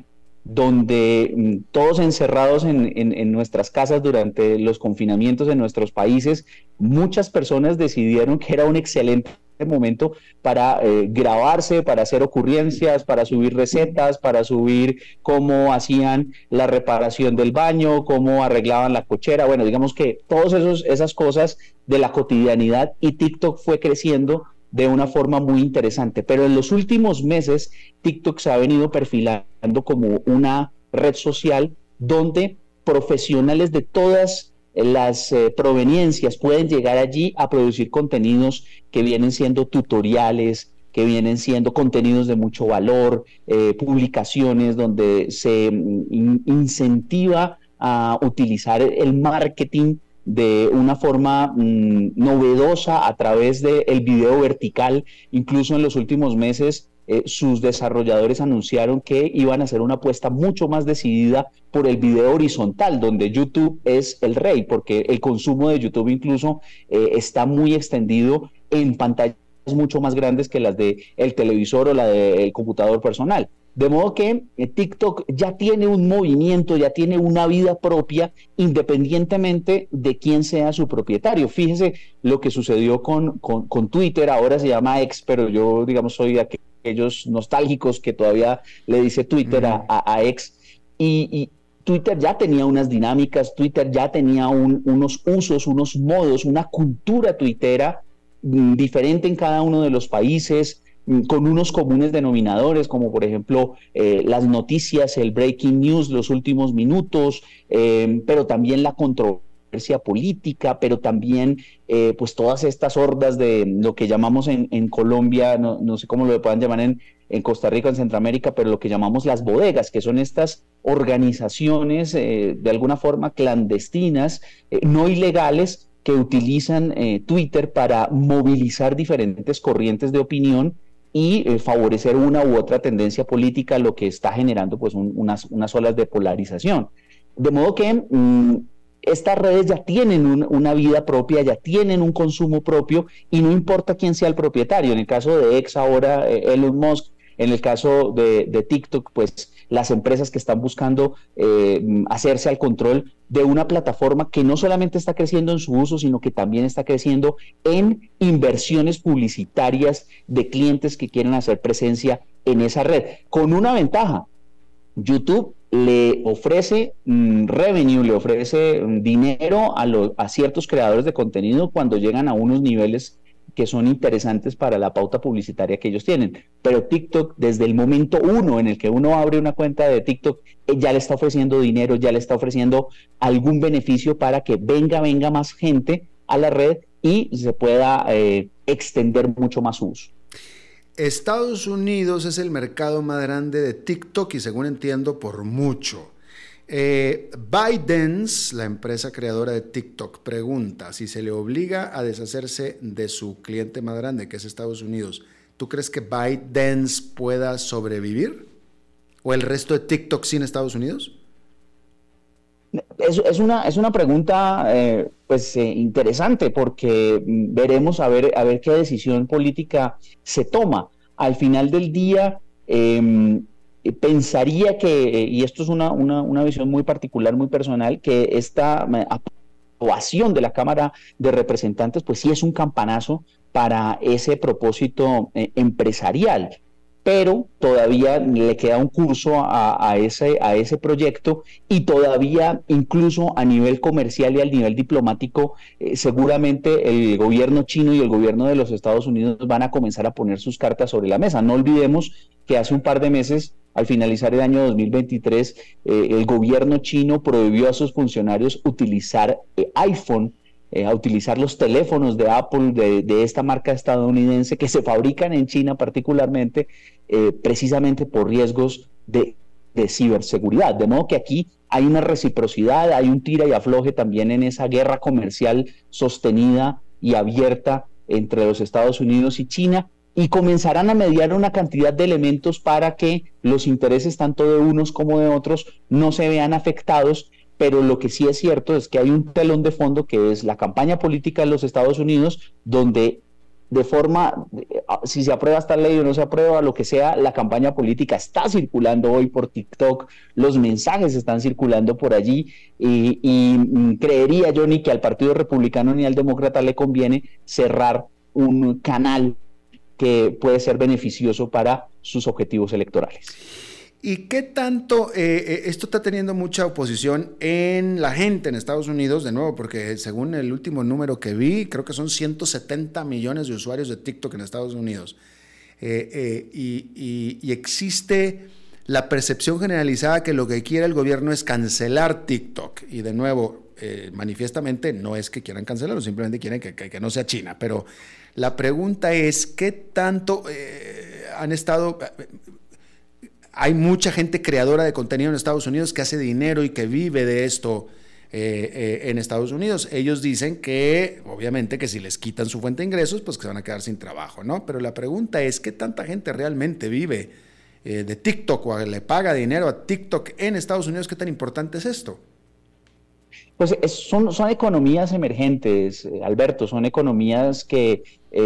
Speaker 6: donde todos encerrados en nuestras casas durante los confinamientos en nuestros países, muchas personas decidieron que era un excelente momento para grabarse, para hacer ocurrencias, para subir recetas, para subir cómo hacían la reparación del baño, cómo arreglaban la cochera, bueno, digamos que todas esas cosas de la cotidianidad, y TikTok fue creciendo de una forma muy interesante. Pero en los últimos meses, TikTok se ha venido perfilando como una red social donde profesionales de todas las proveniencias pueden llegar allí a producir contenidos que vienen siendo tutoriales, que vienen siendo contenidos de mucho valor, publicaciones donde se incentiva a utilizar el marketing de una forma novedosa a través del video vertical. Incluso en los últimos meses sus desarrolladores anunciaron que iban a hacer una apuesta mucho más decidida por el video horizontal, donde YouTube es el rey, porque el consumo de YouTube incluso está muy extendido en pantallas mucho más grandes que las del televisor o la del computador personal. De modo que TikTok ya tiene un movimiento, ya tiene una vida propia, independientemente de quién sea su propietario. Fíjese lo que sucedió con Twitter, ahora se llama X, pero yo, digamos, soy de aquellos nostálgicos que todavía le dice Twitter a X. Y Twitter ya tenía unas dinámicas, Twitter ya tenía unos usos, unos modos, una cultura tuitera diferente en cada uno de los países, con unos comunes denominadores, como por ejemplo las noticias, el breaking news, los últimos minutos, pero también la controversia política, pero también pues todas estas hordas de lo que llamamos en Colombia, no sé cómo lo puedan llamar en Costa Rica, en Centroamérica, pero lo que llamamos las bodegas, que son estas organizaciones de alguna forma clandestinas, no ilegales, que utilizan Twitter para movilizar diferentes corrientes de opinión y favorecer una u otra tendencia política, lo que está generando pues unas olas de polarización. De modo que estas redes ya tienen una vida propia, ya tienen un consumo propio, y no importa quién sea el propietario. En el caso de X ahora, Elon Musk, en el caso de TikTok, pues las empresas que están buscando hacerse al control de una plataforma que no solamente está creciendo en su uso, sino que también está creciendo en inversiones publicitarias de clientes que quieren hacer presencia en esa red. Con una ventaja: YouTube le ofrece revenue, le ofrece dinero a ciertos creadores de contenido cuando llegan a unos niveles que son interesantes para la pauta publicitaria que ellos tienen. Pero TikTok, desde el momento uno en el que uno abre una cuenta de TikTok, ya le está ofreciendo dinero, ya le está ofreciendo algún beneficio para que venga más gente a la red y se pueda extender mucho más su uso.
Speaker 2: Estados Unidos es el mercado más grande de TikTok y, según entiendo, por mucho. ByteDance, la empresa creadora de TikTok, pregunta: si se le obliga a deshacerse de su cliente más grande, que es Estados Unidos, ¿tú crees que ByteDance pueda sobrevivir? ¿O el resto de TikTok sin Estados Unidos?
Speaker 6: Es una pregunta interesante, porque veremos a ver qué decisión política se toma. Al final del día, pensaría que, y esto es una visión muy particular, muy personal, que esta aprobación de la Cámara de Representantes pues sí es un campanazo para ese propósito empresarial. pero todavía le queda un curso a ese proyecto, y todavía incluso a nivel comercial y al nivel diplomático, seguramente el gobierno chino y el gobierno de los Estados Unidos van a comenzar a poner sus cartas sobre la mesa. No olvidemos que hace un par de meses, al finalizar el año 2023, el gobierno chino prohibió a sus funcionarios utilizar iPhone, a utilizar los teléfonos de Apple, de esta marca estadounidense, que se fabrican en China particularmente, precisamente por riesgos de ciberseguridad. De modo que aquí hay una reciprocidad, hay un tira y afloje también en esa guerra comercial sostenida y abierta entre los Estados Unidos y China, y comenzarán a mediar una cantidad de elementos para que los intereses tanto de unos como de otros no se vean afectados. Pero lo que sí es cierto es que hay un telón de fondo, que es la campaña política de los Estados Unidos, donde de forma, si se aprueba esta ley o no se aprueba, lo que sea, la campaña política está circulando hoy por TikTok, los mensajes están circulando por allí, y creería yo ni que al Partido Republicano ni al Demócrata le conviene cerrar un canal que puede ser beneficioso para sus objetivos electorales.
Speaker 2: ¿Y qué tanto esto está teniendo mucha oposición en la gente en Estados Unidos? De nuevo, porque según el último número que vi, creo que son 170 millones de usuarios de TikTok en Estados Unidos. Y existe la percepción generalizada que lo que quiere el gobierno es cancelar TikTok. Y de nuevo, manifiestamente no es que quieran cancelarlo, simplemente quieren que no sea China. Pero la pregunta es, ¿qué tanto han estado... Hay mucha gente creadora de contenido en Estados Unidos que hace dinero y que vive de esto en Estados Unidos. Ellos dicen que, obviamente, que si les quitan su fuente de ingresos, pues que se van a quedar sin trabajo, ¿no? Pero la pregunta es, ¿qué tanta gente realmente vive de TikTok o le paga dinero a TikTok en Estados Unidos? ¿Qué tan importante es esto?
Speaker 6: Pues son economías emergentes, Alberto, son economías que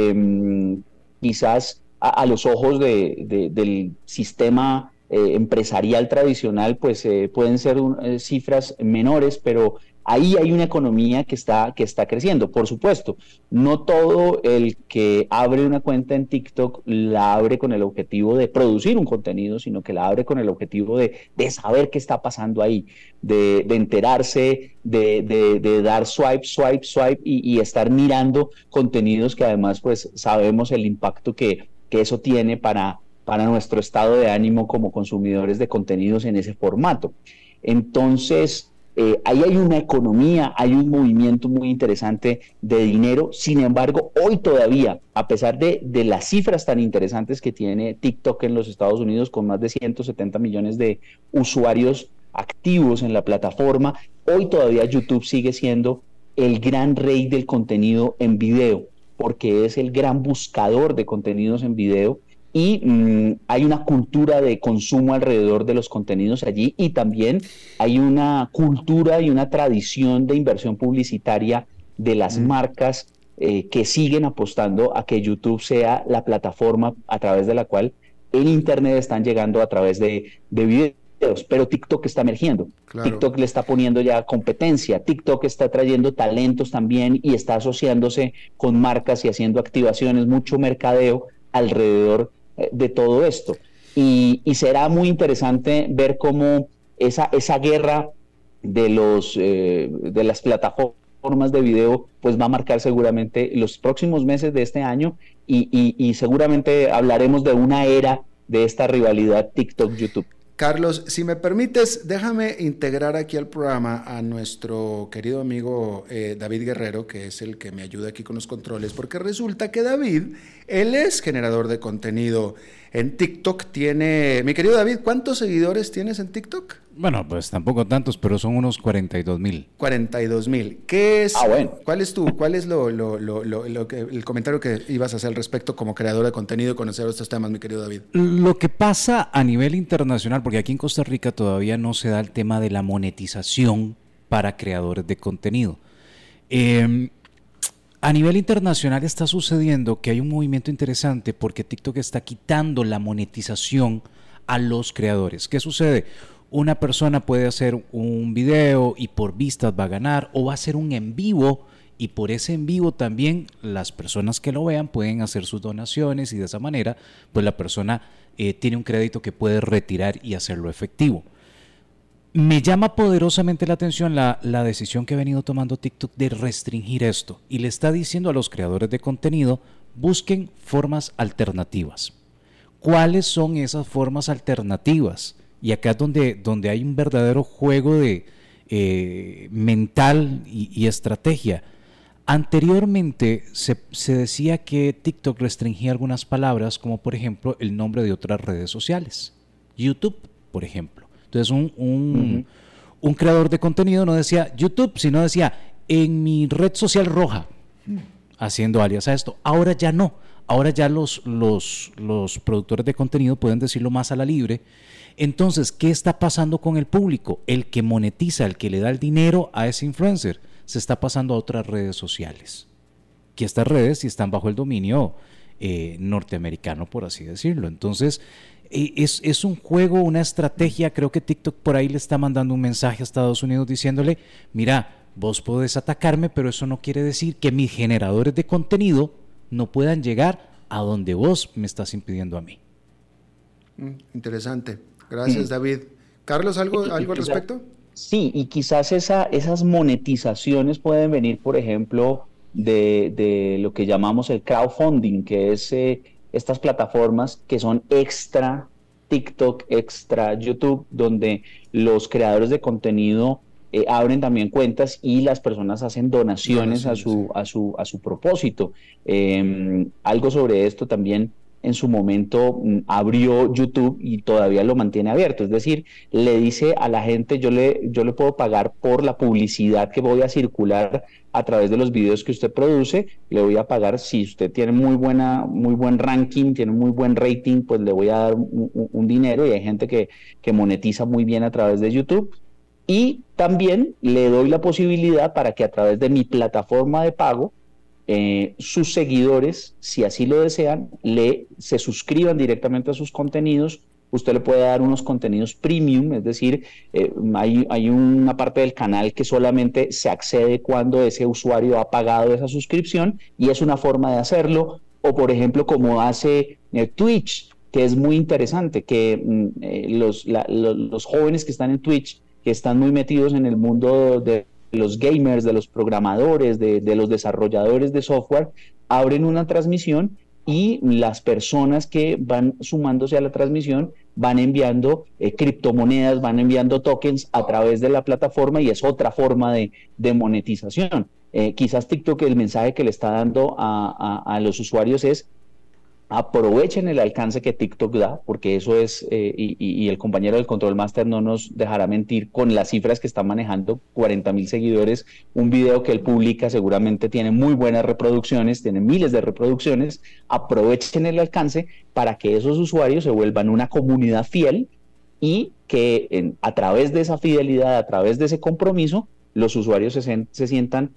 Speaker 6: quizás a los ojos del sistema empresarial tradicional, pues pueden ser cifras menores, pero ahí hay una economía que está creciendo. Por supuesto, no todo el que abre una cuenta en TikTok la abre con el objetivo de producir un contenido, sino que la abre con el objetivo de saber qué está pasando ahí, de enterarse, de dar swipe y estar mirando contenidos que además pues sabemos el impacto que eso tiene para nuestro estado de ánimo como consumidores de contenidos en ese formato. Entonces, ahí hay una economía, hay un movimiento muy interesante de dinero. Sin embargo, hoy todavía, a pesar de las cifras tan interesantes que tiene TikTok en los Estados Unidos, con más de 170 millones de usuarios activos en la plataforma, hoy todavía YouTube sigue siendo el gran rey del contenido en video, porque es el gran buscador de contenidos en video, y hay una cultura de consumo alrededor de los contenidos allí, y también hay una cultura y una tradición de inversión publicitaria de las marcas que siguen apostando a que YouTube sea la plataforma a través de la cual el Internet están llegando a través de videos. Pero TikTok está emergiendo, claro. TikTok le está poniendo ya competencia, TikTok está trayendo talentos también y está asociándose con marcas y haciendo activaciones, mucho mercadeo alrededor de todo esto. Y será muy interesante ver cómo esa guerra de las plataformas de video pues va a marcar seguramente los próximos meses de este año, y seguramente hablaremos de una era de esta rivalidad TikTok-YouTube.
Speaker 2: Carlos, si me permites, déjame integrar aquí al programa a nuestro querido amigo David Guerrero, que es el que me ayuda aquí con los controles, porque resulta que David, él es generador de contenido en TikTok. Mi querido David, ¿cuántos seguidores tienes en TikTok?
Speaker 7: Bueno, pues tampoco tantos, pero son unos 42,000.
Speaker 2: 42,000. ¿Qué es?
Speaker 6: Bueno.
Speaker 2: ¿Cuál es el comentario que ibas a hacer al respecto como creador de contenido y conocer estos temas, mi querido David?
Speaker 7: Lo que pasa a nivel internacional, porque aquí en Costa Rica todavía no se da el tema de la monetización para creadores de contenido. A nivel internacional está sucediendo que hay un movimiento interesante porque TikTok está quitando la monetización a los creadores. ¿Qué sucede? Una persona puede hacer un video y por vistas va a ganar, o va a hacer un en vivo y por ese en vivo también las personas que lo vean pueden hacer sus donaciones y de esa manera pues la persona tiene un crédito que puede retirar y hacerlo efectivo. Me llama poderosamente la atención la decisión que ha venido tomando TikTok de restringir esto y le está diciendo a los creadores de contenido: busquen formas alternativas. ¿Cuáles son esas formas alternativas? Y acá es donde hay un verdadero juego de mental y estrategia. Anteriormente se decía que TikTok restringía algunas palabras, como por ejemplo el nombre de otras redes sociales. YouTube, por ejemplo. Entonces un creador de contenido no decía YouTube, sino decía en mi red social roja, haciendo alias a esto. Ahora ya no. Ahora ya los productores de contenido pueden decirlo más a la libre. Entonces, ¿qué está pasando con el público? El que monetiza, el que le da el dinero a ese influencer, se está pasando a otras redes sociales. Que estas redes sí están bajo el dominio norteamericano, por así decirlo. Entonces, es un juego, una estrategia. Creo que TikTok por ahí le está mandando un mensaje a Estados Unidos diciéndole: mira, vos podés atacarme, pero eso no quiere decir que mis generadores de contenido no puedan llegar a donde vos me estás impidiendo a mí.
Speaker 2: Interesante. Gracias, David. Carlos, ¿algo al respecto?
Speaker 6: Sí, y quizás esas monetizaciones pueden venir, por ejemplo, de lo que llamamos el crowdfunding, que es estas plataformas que son extra TikTok, extra YouTube, donde los creadores de contenido abren también cuentas y las personas hacen donaciones a su propósito. Algo sobre esto también en su momento abrió YouTube y todavía lo mantiene abierto. Es decir, le dice a la gente: yo le puedo pagar por la publicidad que voy a circular a través de los videos que usted produce. Le voy a pagar, si usted tiene muy buen ranking, tiene muy buen rating, pues le voy a dar un dinero, y hay gente que monetiza muy bien a través de YouTube. Y también le doy la posibilidad para que a través de mi plataforma de pago, sus seguidores, si así lo desean, se suscriban directamente a sus contenidos. Usted le puede dar unos contenidos premium, es decir, hay una parte del canal que solamente se accede cuando ese usuario ha pagado esa suscripción, y es una forma de hacerlo. O por ejemplo, como hace Twitch, que es muy interesante, que los jóvenes que están en Twitch, que están muy metidos en el mundo de los gamers, de los programadores, de los desarrolladores de software, abren una transmisión y las personas que van sumándose a la transmisión van enviando criptomonedas, van enviando tokens a través de la plataforma, y es otra forma de monetización. Quizás TikTok, el mensaje que le está dando a los usuarios es: aprovechen el alcance que TikTok da, porque eso es, y el compañero del Control Master no nos dejará mentir con las cifras que está manejando: 40,000 seguidores, un video que él publica seguramente tiene muy buenas reproducciones, tiene miles de reproducciones. Aprovechen el alcance para que esos usuarios se vuelvan una comunidad fiel, y que a través de esa fidelidad, a través de ese compromiso, los usuarios se sientan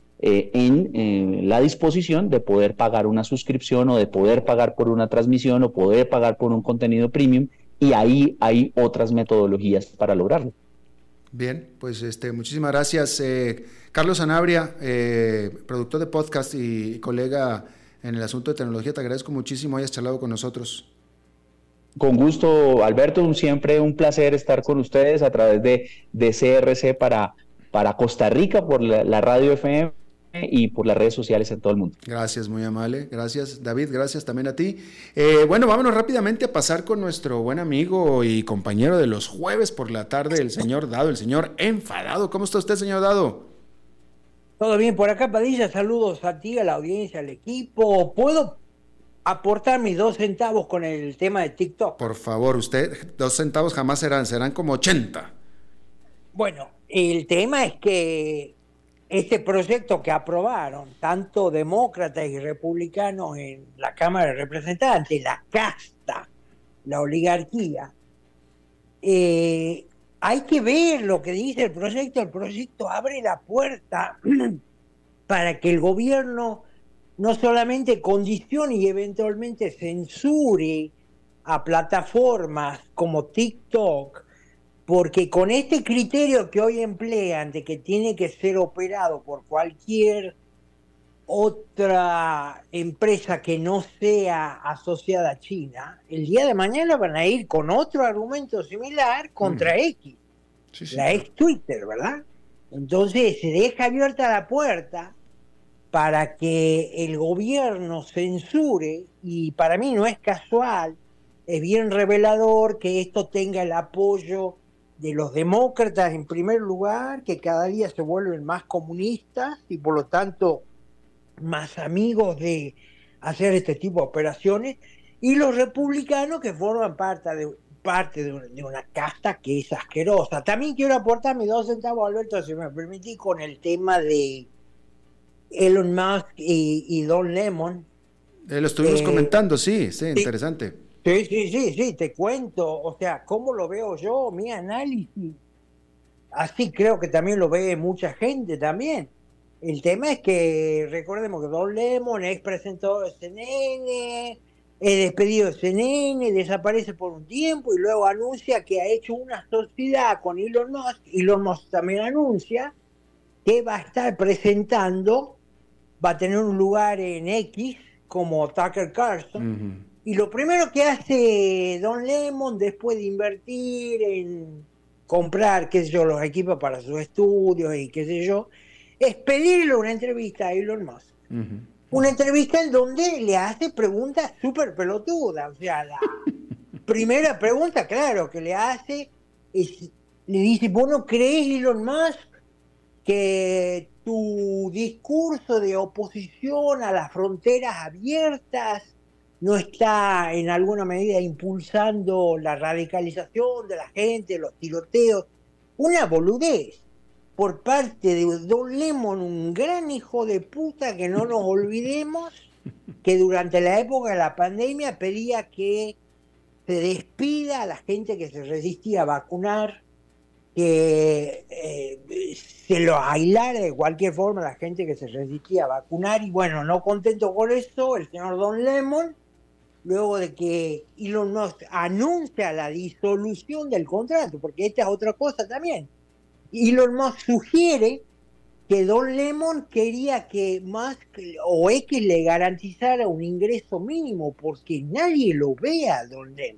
Speaker 6: en la disposición de poder pagar una suscripción, o de poder pagar por una transmisión, o poder pagar por un contenido premium, y ahí hay otras metodologías para lograrlo.
Speaker 2: Bien, pues muchísimas gracias. Carlos Sanabria, productor de podcast y colega en el asunto de tecnología, te agradezco muchísimo hayas charlado con nosotros.
Speaker 6: Con gusto, Alberto, siempre un placer estar con ustedes a través de CRC para Costa Rica, por la radio FM y por las redes sociales en todo el mundo.
Speaker 2: Gracias, muy amable. Gracias, David. Gracias también a ti. Bueno, vámonos rápidamente a pasar con nuestro buen amigo y compañero de los jueves por la tarde, el señor Dado, el señor Enfadado. ¿Cómo está usted, señor Dado?
Speaker 8: Todo bien por acá, Padilla. Saludos a ti, a la audiencia, al equipo. ¿Puedo aportar mis 2 centavos con el tema de TikTok?
Speaker 2: Por favor, usted, 2 centavos jamás serán como 80.
Speaker 8: Bueno, el tema es que este proyecto que aprobaron tanto demócratas y republicanos en la Cámara de Representantes, la casta, la oligarquía, hay que ver lo que dice el proyecto. El proyecto abre la puerta para que el gobierno no solamente condicione y eventualmente censure a plataformas como TikTok, porque con este criterio que hoy emplean de que tiene que ser operado por cualquier otra empresa que no sea asociada a China, el día de mañana van a ir con otro argumento similar contra X, la ex Twitter, ¿verdad? Entonces se deja abierta la puerta para que el gobierno censure, y para mí no es casual, es bien revelador que esto tenga el apoyo de los demócratas en primer lugar, que cada día se vuelven más comunistas y por lo tanto más amigos de hacer este tipo de operaciones, y los republicanos que forman parte de una casta que es asquerosa. También quiero aportar mis 2 centavos, Alberto, si me permitís, con el tema de Elon Musk y Don Lemon.
Speaker 2: Lo estuvimos comentando, sí, interesante.
Speaker 8: Sí, te cuento, o sea, ¿cómo lo veo yo? Mi análisis, así creo que también lo ve mucha gente también. El tema es que recordemos que Don Lemon es presentador de CNN, es despedido de CNN, desaparece por un tiempo y luego anuncia que ha hecho una sociedad con Elon Musk. Elon Musk también anuncia que va a estar presentando, va a tener un lugar en X como Tucker Carlson. Y lo primero que hace Don Lemon, después de invertir en comprar, qué sé yo, los equipos para sus estudios y qué sé yo, es pedirle una entrevista a Elon Musk. Una entrevista en donde le hace preguntas súper pelotudas. O sea, la primera pregunta, claro, que le hace es, le dice, ¿vos no creés, Elon Musk, que tu discurso de oposición a las fronteras abiertas no está en alguna medida impulsando la radicalización de la gente, los tiroteos? Una boludez por parte de Don Lemon, un gran hijo de puta, que no nos olvidemos que durante la época de la pandemia pedía que se despida a la gente que se resistía a vacunar, que se lo aislara de cualquier forma a la gente que se resistía a vacunar. Y bueno, no contento con eso, el señor Don Lemon, luego de que Elon Musk anuncia la disolución del contrato, porque esta es otra cosa también, Elon Musk sugiere que Don Lemon quería que Musk o X le garantizara un ingreso mínimo, porque nadie lo ve a Don Lemon.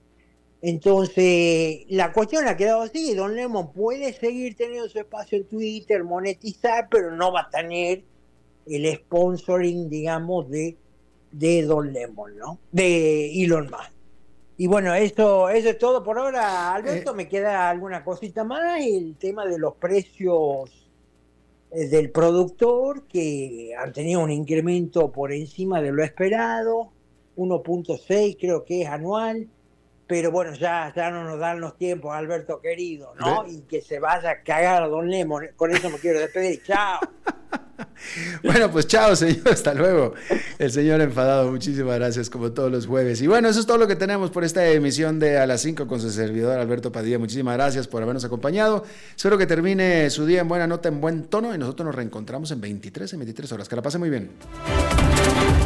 Speaker 8: Entonces, la cuestión ha quedado así. Don Lemon puede seguir teniendo su espacio en Twitter, monetizar, pero no va a tener el sponsoring, digamos, de Don Lemon, ¿no? De Elon Musk. Y bueno, eso es todo por ahora, Alberto. Me queda alguna cosita más. El tema de los precios del productor, que han tenido un incremento por encima de lo esperado, 1.6 creo que es anual. Pero bueno, ya no nos dan los tiempos, Alberto querido, ¿no? Y que se vaya a cagar a Don Lemon. Con eso me quiero despedir. Chao.
Speaker 2: Bueno, pues chao, señor, hasta luego. El señor enfadado, muchísimas gracias, como todos los jueves. Y bueno, eso es todo lo que tenemos por esta emisión de A las 5 con su servidor Alberto Padilla. Muchísimas gracias por habernos acompañado. Espero que termine su día en buena nota, en buen tono, y nosotros nos reencontramos en 23 horas. Que la pase muy bien.